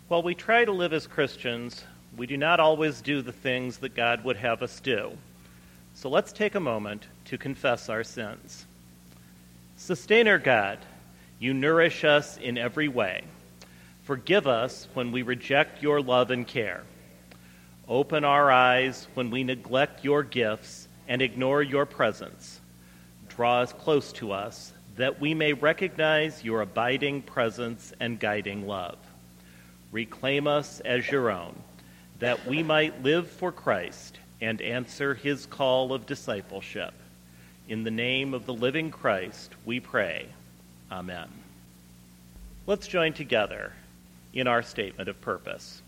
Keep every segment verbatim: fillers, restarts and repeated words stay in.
While we try to live as Christians, we do not always do the things that God would have us do. So let's take a moment to confess our sins. Sustainer God, you nourish us in every way. Forgive us when we reject your love and care. Open our eyes when we neglect your gifts and ignore your presence. Draw us close to us that we may recognize your abiding presence and guiding love. Reclaim us as your own, that we might live for Christ and answer his call of discipleship. In the name of the living Christ, we pray. Amen. Let's join together in our statement of purpose.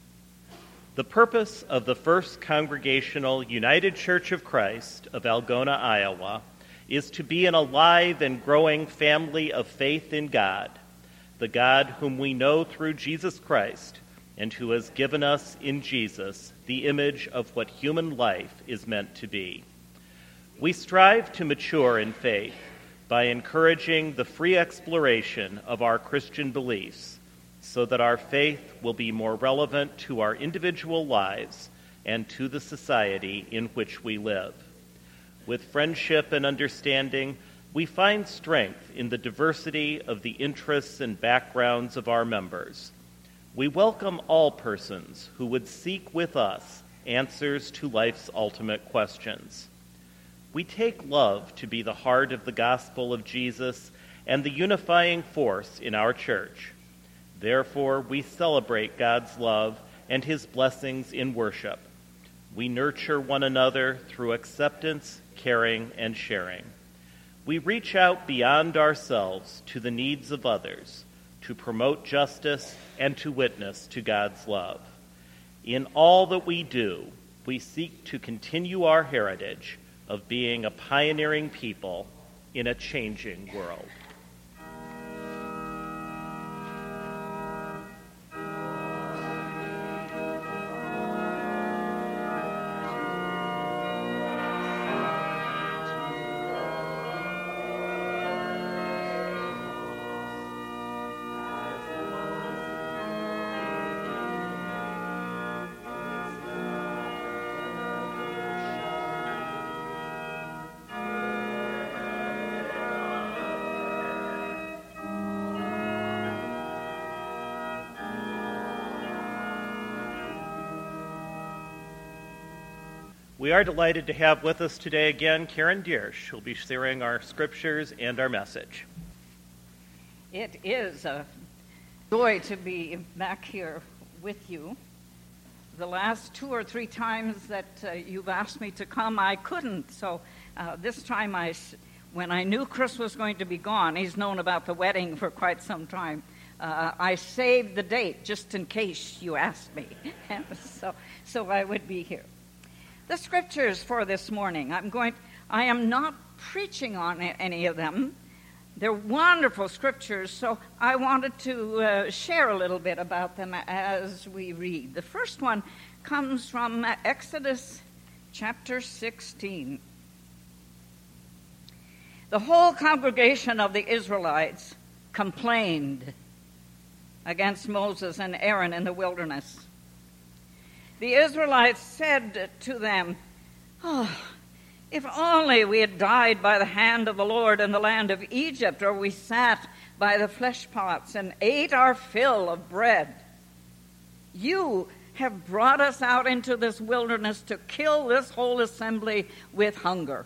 The purpose of the First Congregational United Church of Christ of Algona, Iowa, is to be an alive and growing family of faith in God, the God whom we know through Jesus Christ, and who has given us in Jesus the image of what human life is meant to be. We strive to mature in faith by encouraging the free exploration of our Christian beliefs, so that our faith will be more relevant to our individual lives and to the society in which we live. With friendship and understanding, we find strength in the diversity of the interests and backgrounds of our members. We welcome all persons who would seek with us answers to life's ultimate questions. We take love to be the heart of the gospel of Jesus and the unifying force in our church. Therefore, we celebrate God's love and his blessings in worship. We nurture one another through acceptance, caring, and sharing. We reach out beyond ourselves to the needs of others, to promote justice and to witness to God's love. In all that we do, we seek to continue our heritage of being a pioneering people in a changing world. We are delighted to have with us today again Karen Diersch, who will be sharing our scriptures and our message. It is a joy to be back here with you. The last two or three times that uh, you've asked me to come, I couldn't. So uh, this time, I, when I knew Chris was going to be gone, he's known about the wedding for quite some time, uh, I saved the date just in case you asked me. so, so I would be here. The scriptures for this morning, I'm going, I am not preaching on any of them. They're wonderful scriptures, so I wanted to uh, share a little bit about them as we read. The first one comes from Exodus chapter sixteen. The whole congregation of the Israelites complained against Moses and Aaron in the wilderness. The Israelites said to them, "Oh, if only we had died by the hand of the Lord in the land of Egypt, or we sat by the flesh pots and ate our fill of bread. You have brought us out into this wilderness to kill this whole assembly with hunger."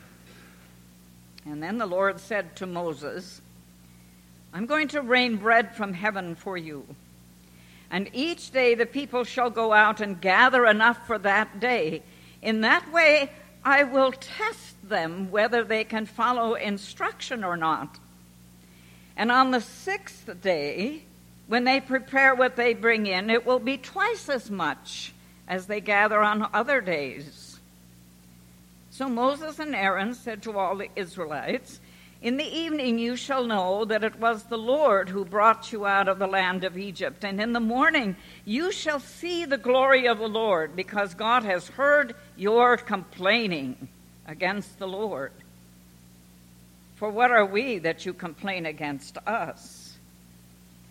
And then the Lord said to Moses, "I'm going to rain bread from heaven for you. And each day the people shall go out and gather enough for that day. In that way I will test them whether they can follow instruction or not. And on the sixth day, when they prepare what they bring in, it will be twice as much as they gather on other days." So Moses and Aaron said to all the Israelites, "In the evening you shall know that it was the Lord who brought you out of the land of Egypt. And in the morning you shall see the glory of the Lord, because God has heard your complaining against the Lord. For what are we that you complain against us?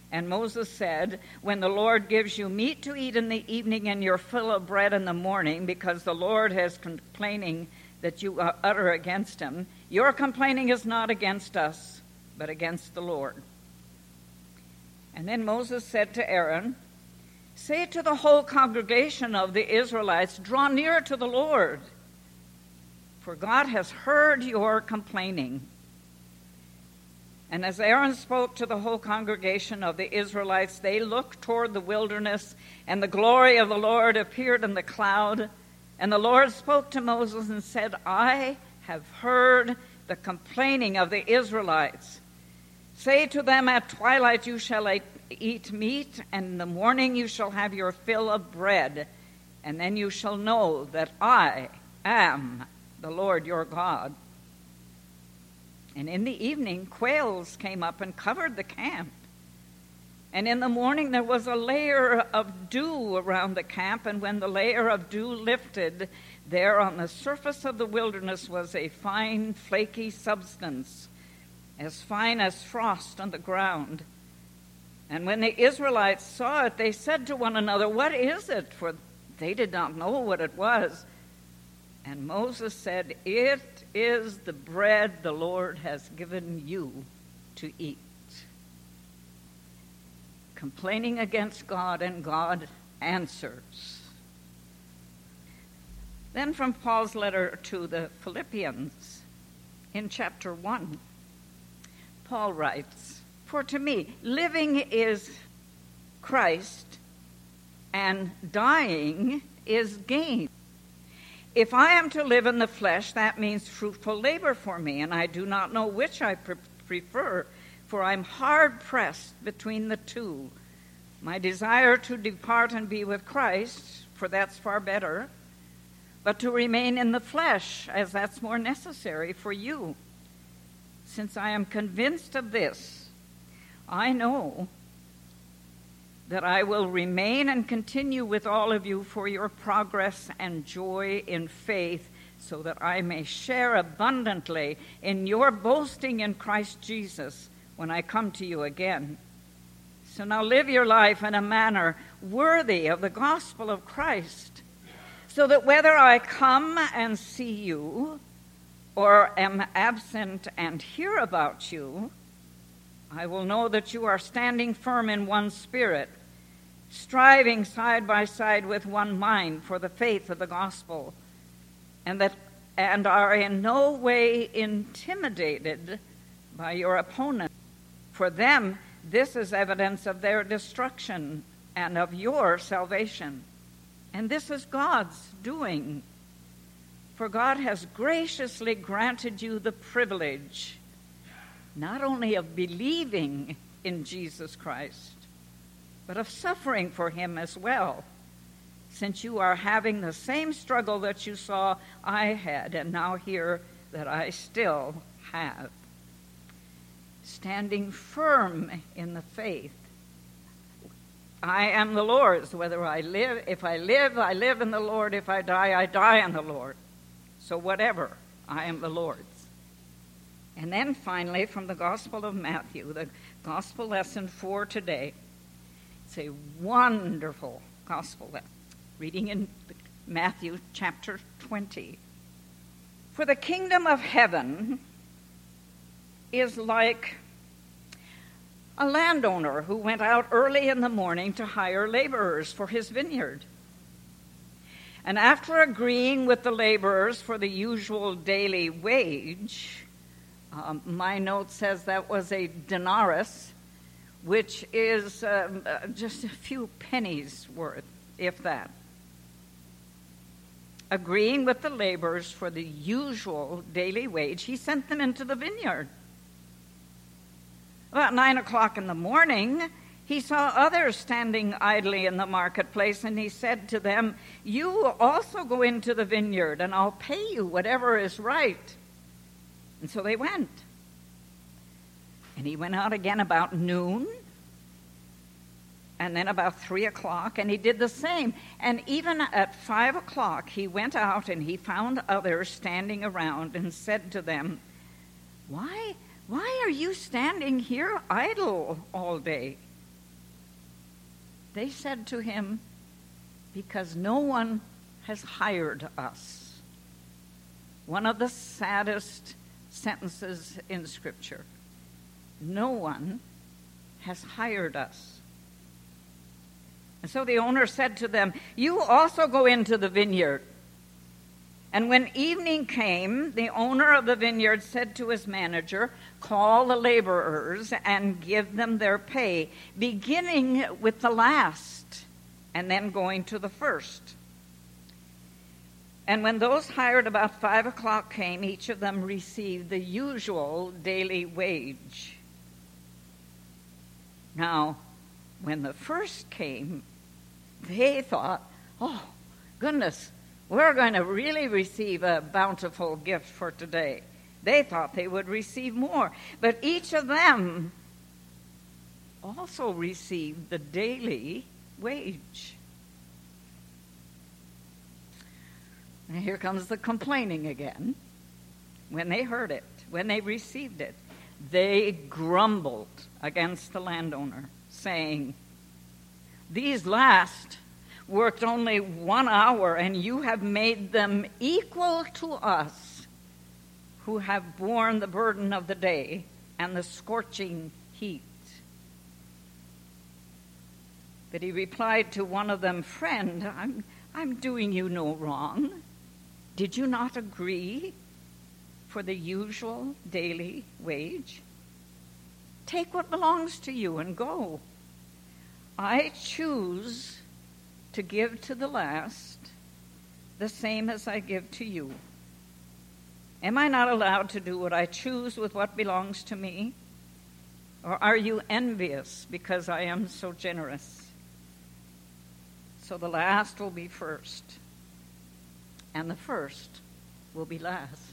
And Moses said, when the Lord gives you meat to eat in the evening and your fill of bread in the morning, because the Lord has complaining that you utter against him, your complaining is not against us, but against the Lord. And then Moses said to Aaron, say to the whole congregation of the Israelites, draw near to the Lord, for God has heard your complaining. And as Aaron spoke to the whole congregation of the Israelites, they looked toward the wilderness, and the glory of the Lord appeared in the cloud. And the Lord spoke to Moses and said, I have heard the complaining of the Israelites. Say to them, at twilight you shall eat meat, and in the morning you shall have your fill of bread, and then you shall know that I am the Lord your God. And in the evening, quails came up and covered the camp. And in the morning there was a layer of dew around the camp, and when the layer of dew lifted, there on the surface of the wilderness was a fine, flaky substance, as fine as frost on the ground. And when the Israelites saw it, they said to one another, what is it? For they did not know what it was. And Moses said, it is the bread the Lord has given you to eat. Complaining against God, and God answers. Then from Paul's letter to the Philippians, in chapter one, Paul writes, for to me, living is Christ, and dying is gain. If I am to live in the flesh, that means fruitful labor for me, and I do not know which I pre- prefer, for I'm hard-pressed between the two. My desire to depart and be with Christ, for that's far better, but to remain in the flesh, as that's more necessary for you. Since I am convinced of this, I know that I will remain and continue with all of you for your progress and joy in faith, so that I may share abundantly in your boasting in Christ Jesus when I come to you again. So now live your life in a manner worthy of the gospel of Christ, so that whether I come and see you or am absent and hear about you, I will know that you are standing firm in one spirit, striving side by side with one mind for the faith of the gospel, and that and are in no way intimidated by your opponents. For them, this is evidence of their destruction and of your salvation. And this is God's doing. For God has graciously granted you the privilege not only of believing in Jesus Christ, but of suffering for him as well, since you are having the same struggle that you saw I had, and now hear that I still have. Standing firm in the faith. I am the Lord's, whether I live, if I live, I live in the Lord. If I die, I die in the Lord. So whatever, I am the Lord's. And then finally, from the Gospel of Matthew, the Gospel lesson for today. It's a wonderful Gospel lesson. Reading in Matthew chapter twenty. For the kingdom of heaven is like a landowner who went out early in the morning to hire laborers for his vineyard. And after agreeing with the laborers for the usual daily wage, um, my note says that was a denarius, which is um, uh, just a few pennies worth, if that. Agreeing with the laborers for the usual daily wage, he sent them into the vineyard. About nine o'clock in the morning, he saw others standing idly in the marketplace, and he said to them, "You also go into the vineyard, and I'll pay you whatever is right." And so they went. And he went out again about noon, and then about three o'clock, and he did the same. And even at five o'clock, he went out, and he found others standing around, and said to them, Why, why are you standing here idle all day? They said to him, "Because no one has hired us." One of the saddest sentences in Scripture. No one has hired us. And so the owner said to them, "You also go into the vineyard." And when evening came, the owner of the vineyard said to his manager, "Call the laborers and give them their pay, beginning with the last and then going to the first." And when those hired about five o'clock came, each of them received the usual daily wage. Now, when the first came, they thought, "Oh, goodness, we're going to really receive a bountiful gift for today." They thought they would receive more. But each of them also received the daily wage. And here comes the complaining again. When they heard it, when they received it, they grumbled against the landowner, saying, "These last worked only one hour, and you have made them equal to us, who have borne the burden of the day and the scorching heat." But he replied to one of them, "Friend, I'm, I'm doing you no wrong. Did you not agree for the usual daily wage? Take what belongs to you and go. I choose to give to the last the same as I give to you. Am I not allowed to do what I choose with what belongs to me? Or are you envious because I am so generous?" So the last will be first, and the first will be last.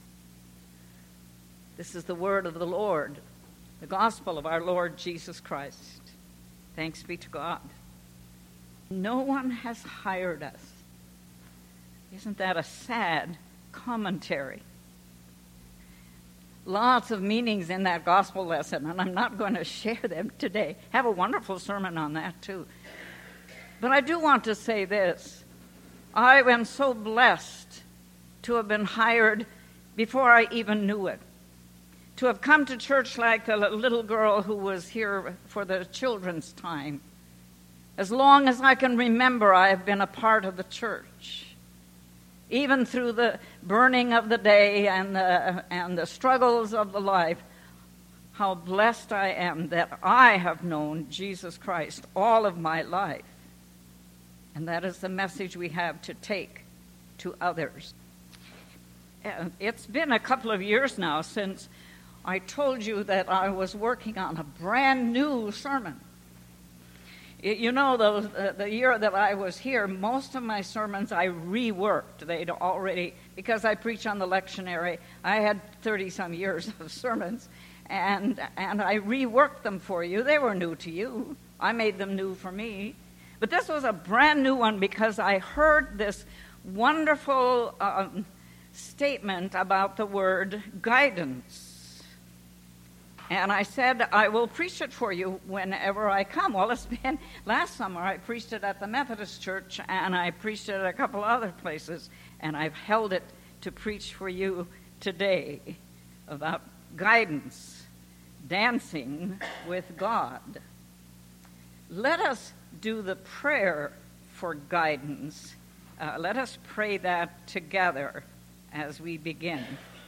This is the word of the Lord, the gospel of our Lord Jesus Christ. Thanks be to God. No one has hired us. Isn't that a sad commentary? Lots of meanings in that gospel lesson, and I'm not going to share them today. Have a wonderful sermon on that, too. But I do want to say this. I am so blessed to have been hired before I even knew it. To have come to church like the little girl who was here for the children's time. As long as I can remember, I have been a part of the church. Even through the burning of the day and the, and the struggles of the life, how blessed I am that I have known Jesus Christ all of my life. And that is the message we have to take to others. And it's been a couple of years now since I told you that I was working on a brand new sermon. You know, those, uh, the year that I was here, most of my sermons I reworked. They'd already, because I preach on the lectionary, I had thirty-some years of sermons, and and I reworked them for you. They were new to you. I made them new for me. But this was a brand new one because I heard this wonderful um, statement about the word guidance. And I said, I will preach it for you whenever I come. Well, it's been last summer I preached it at the Methodist Church, and I preached it at a couple other places, and I've held it to preach for you today about guidance, dancing with God. Let us do the prayer for guidance. Uh, let us pray that together as we begin.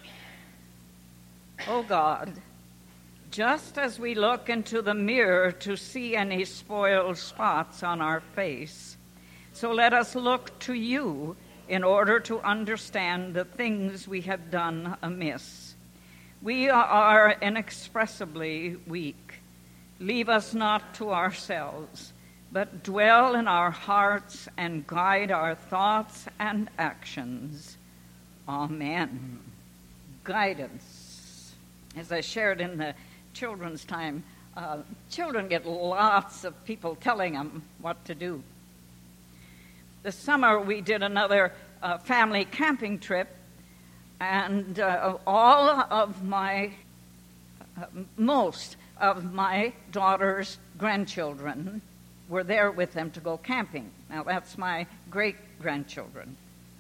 Oh God, just as we look into the mirror to see any spoiled spots on our face, so let us look to you in order to understand the things we have done amiss. We are inexpressibly weak. Leave us not to ourselves, but dwell in our hearts and guide our thoughts and actions. Amen. Guidance. As I shared in the children's time, uh, children get lots of people telling them what to do. This summer we did another uh, family camping trip, and uh, all of my, uh, most of my daughter's grandchildren were there with them to go camping. Now, that's my great-grandchildren.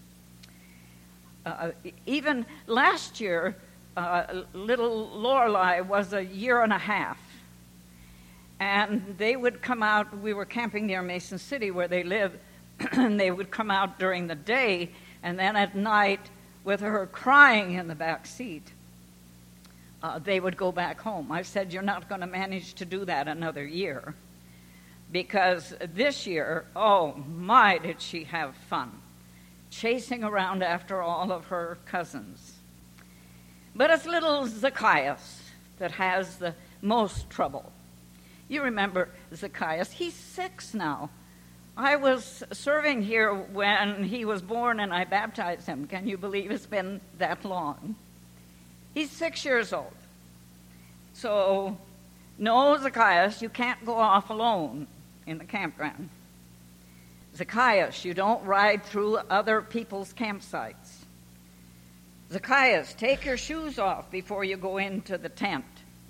Uh, even last year, uh, little Lorelei was a year and a half. And they would come out, we were camping near Mason City where they live, and they would come out during the day, and then at night, with her crying in the back seat, uh, they would go back home. I said, you're not going to manage to do that another year. Because this year, oh my, did she have fun, chasing around after all of her cousins. But it's little Zacchaeus that has the most trouble. You remember Zacchaeus. He's six now. I was serving here when he was born and I baptized him. Can you believe it's been that long? He's six years old. So, no, Zacchaeus, you can't go off alone in the campground. Zacchaeus, you don't ride through other people's campsites. Zacchaeus, take your shoes off before you go into the tent.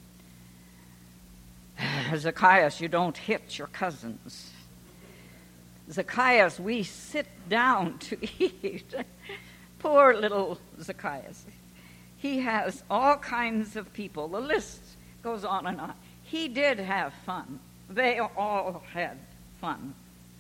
Zacchaeus, you don't hit your cousins. Zacchaeus, we sit down to eat. Poor little Zacchaeus. He has all kinds of people. The list goes on and on. He did have fun. They all had fun.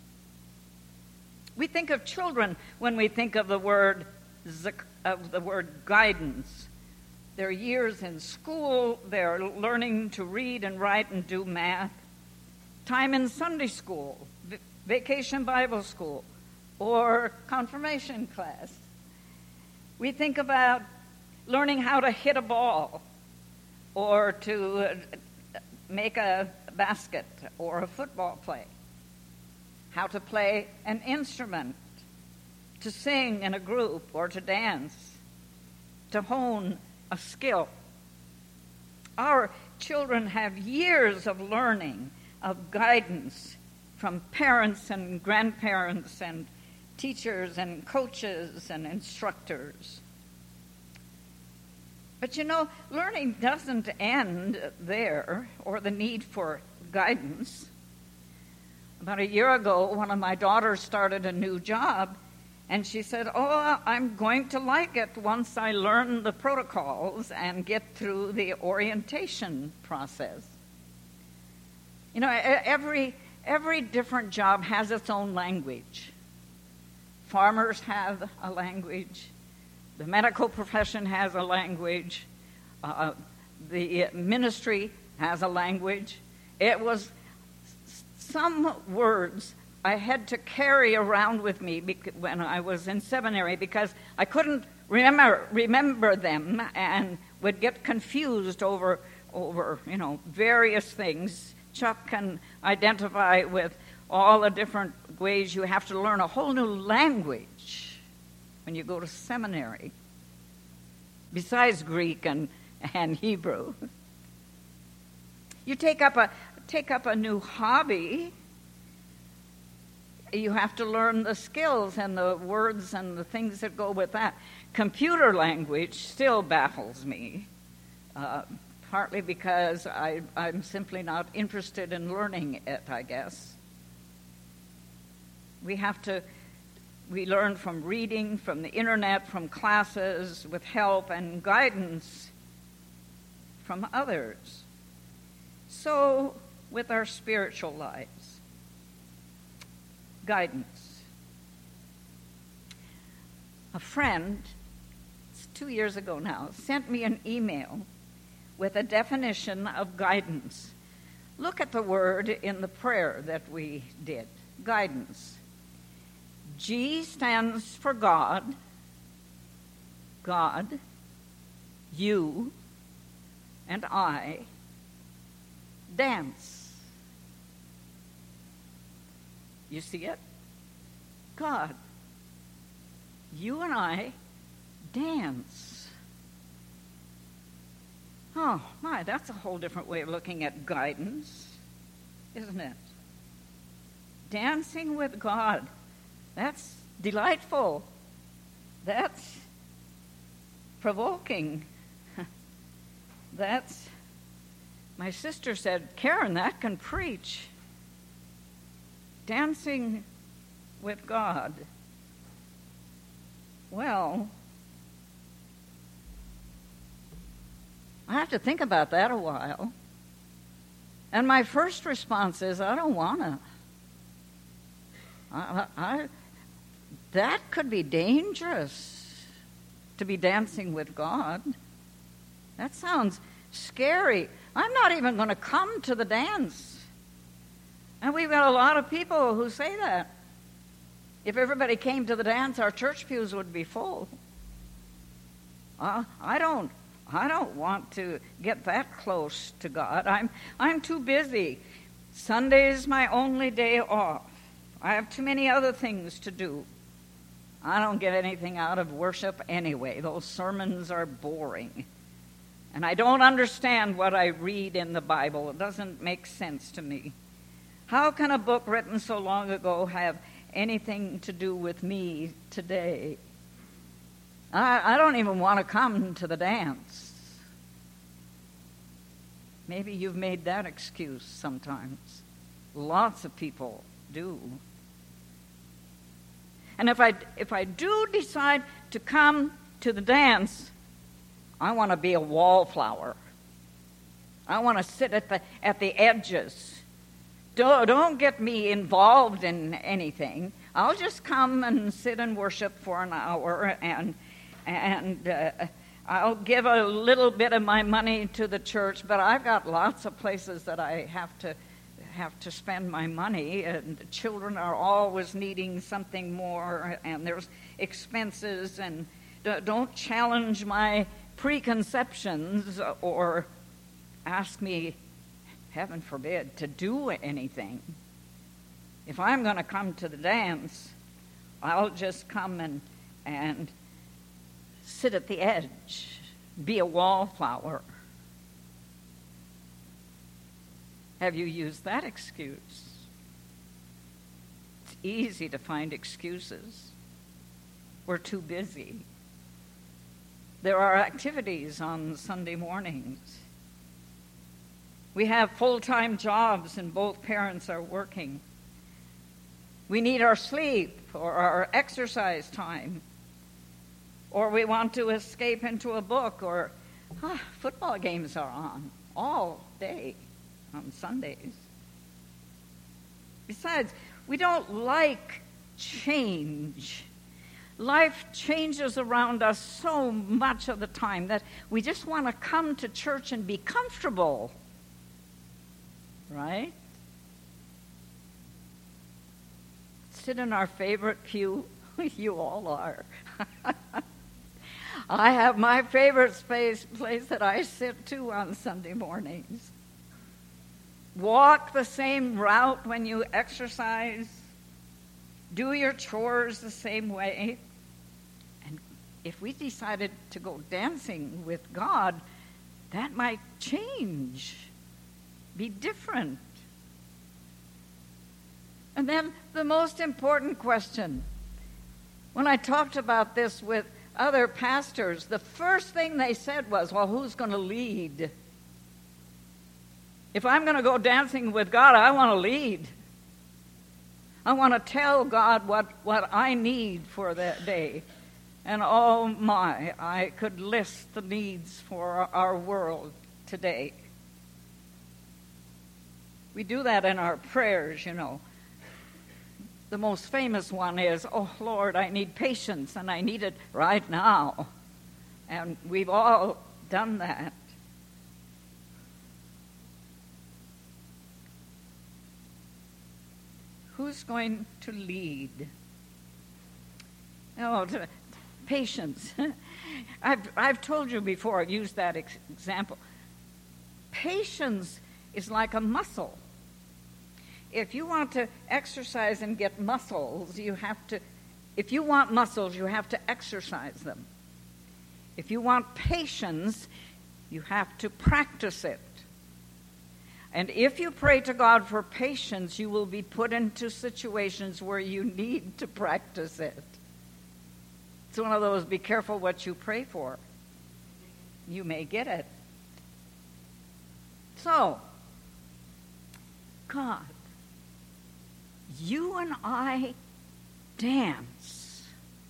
We think of children when we think of the word of the word guidance. Their years in school, they're learning to read and write and do math. Time in Sunday school, v- vacation Bible school, or confirmation class. We think about learning how to hit a ball, or to uh, make a basket, or a football play. How to play an instrument, to sing in a group, or to dance, to hone a skill. Our children have years of learning, of guidance from parents and grandparents and teachers and coaches and instructors. But you know, learning doesn't end there, or the need for guidance. About a year ago, one of my daughters started a new job, and she said, oh, I'm going to like it once I learn the protocols and get through the orientation process. You know, every, every different job has its own language. Farmers have a language. The medical profession has a language. Uh, the ministry has a language. It was some words I had to carry around with me when I was in seminary because I couldn't remember remember them and would get confused over over you know various things. Chuck can identify with all the different ways you have to learn a whole new language when you go to seminary, besides Greek and, and Hebrew. You take up a take up a new hobby. You have to learn the skills and the words and the things that go with that. Computer language still baffles me, uh, partly because I, I'm simply not interested in learning it, I guess. We have to, we learn from reading, from the internet, from classes, with help and guidance from others. So, with our spiritual lives. Guidance. A friend, it's two years ago now, sent me an email with a definition of guidance. Look at the word in the prayer that we did, guidance. G stands for God, God, you, and I, dance. You see it? God, you and I dance. Oh, my, that's a whole different way of looking at guidance, isn't it? Dancing with God, that's delightful. That's provoking. That's, my sister said, Karen, that can preach. dancing with God. Well, I have to think about that a while. And my first response is, I don't want to. I, I, that could be dangerous, to be dancing with God. That sounds scary. I'm not even going to come to the dance. And we've got a lot of people who say that. If everybody came to the dance, our church pews would be full. Uh, I don't I don't want to get that close to God. I'm I'm too busy. Sunday is my only day off. I have too many other things to do. I don't get anything out of worship anyway. Those sermons are boring. And I don't understand what I read in the Bible. It doesn't make sense to me. How can a book written so long ago have anything to do with me today? I, I don't even want to come to the dance. Maybe you've made that excuse sometimes. Lots of people do. And if I, if I do decide to come to the dance, I want to be a wallflower. I want to sit at the, at the edges. Don't, don't get me involved in anything. I'll just come and sit and worship for an hour, and and uh, I'll give a little bit of my money to the church, but I've got lots of places that I have to have to spend my money, and the children are always needing something more, and there's expenses, and don't challenge my preconceptions or ask me, heaven forbid, to do anything. If I'm going to come to the dance, I'll just come and and sit at the edge, be a wallflower. Have you used that excuse? It's easy to find excuses. We're too busy. There are activities on Sunday mornings. We have full-time jobs and both parents are working. We need our sleep or our exercise time. Or we want to escape into a book, or ah, football games are on all day on Sundays. Besides, we don't like change. Life changes around us so much of the time that we just want to come to church and be comfortable. Right? Sit in our favorite pew. You all are. I have my favorite space, place that I sit to on Sunday mornings. Walk the same route when you exercise. Do your chores the same way. And if we decided to go dancing with God, that might change, be different. And then the most important question. When I talked about this with other pastors, the first thing they said was, well, who's going to lead? If I'm going to go dancing with God, I want to lead. I want to tell God what, what I need for that day. And oh my, I could list the needs for our world today. We do that in our prayers, you know. The most famous one is, oh, Lord, I need patience, and I need it right now. And we've all done that. Who's going to lead? Oh, to, patience. I've, I've told you before, I've used that ex- example. Patience is like a muscle. If you want to exercise and get muscles, you have to, if you want muscles, you have to exercise them. If you want patience, you have to practice it. And if you pray to God for patience, you will be put into situations where you need to practice it. It's one of those, be careful what you pray for. You may get it. So, God, you and I dance.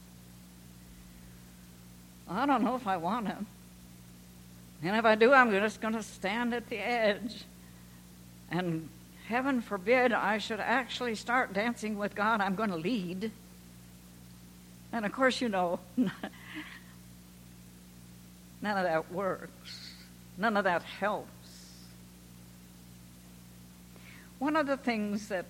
I don't know if I want to. And if I do, I'm just going to stand at the edge. And heaven forbid I should actually start dancing with God. I'm going to lead. And of course, you know, none of that works. None of that helps. One of the things that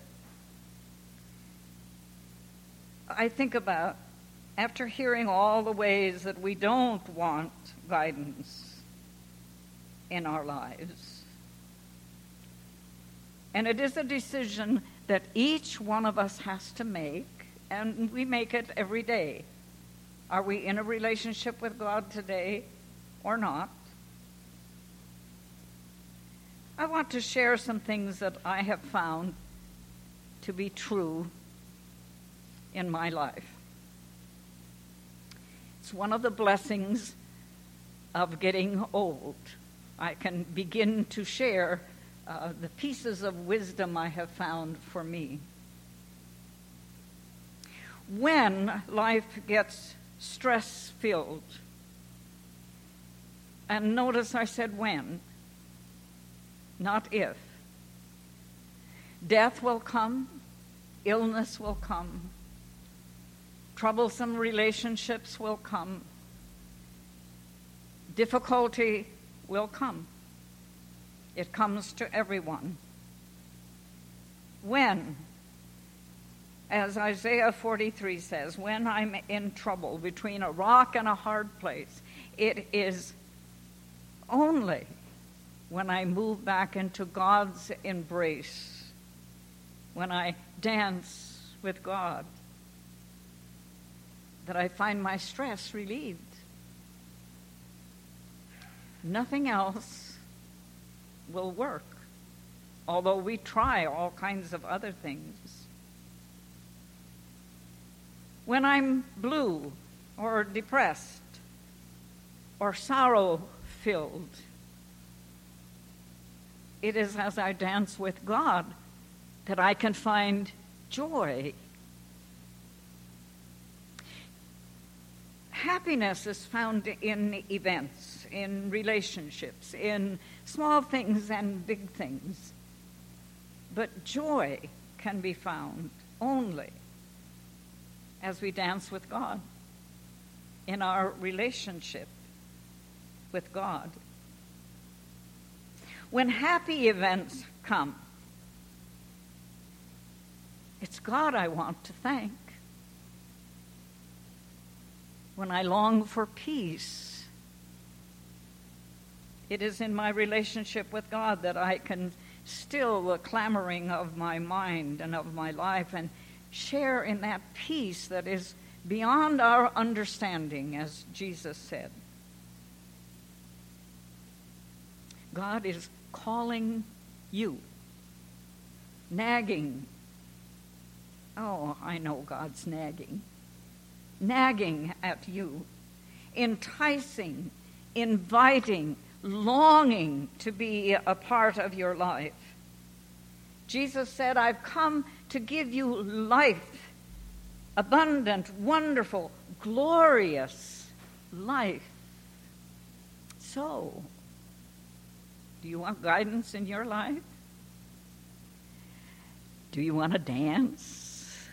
I think about after hearing all the ways that we don't want guidance in our lives, and it is a decision that each one of us has to make, and we make it every day. Are we in a relationship with God today or not? I want to share some things that I have found to be true in my life. It's one of the blessings of getting old. I can begin to share uh, the pieces of wisdom I have found for me. When life gets stress-filled, and notice I said when, not if. Death will come, illness will come, troublesome relationships will come, difficulty will come. It comes to everyone. When, as Isaiah forty-three says, when I'm in trouble between a rock and a hard place, it is only when I move back into God's embrace, when I dance with God, that I find my stress relieved. Nothing else will work, although we try all kinds of other things. When I'm blue or depressed or sorrow-filled, it is as I dance with God that I can find joy. Happiness is found in events, in relationships, in small things and big things. But joy can be found only as we dance with God, in our relationship with God. When happy events come, it's God I want to thank. When I long for peace, it is in my relationship with God that I can still the clamoring of my mind and of my life and share in that peace that is beyond our understanding, as Jesus said. God is calling you, nagging. Oh, I know God's nagging. Nagging at you, enticing, inviting, longing to be a part of your life. Jesus said, I've come to give you life, abundant, wonderful, glorious life. So, do you want guidance in your life? Do you want to dance?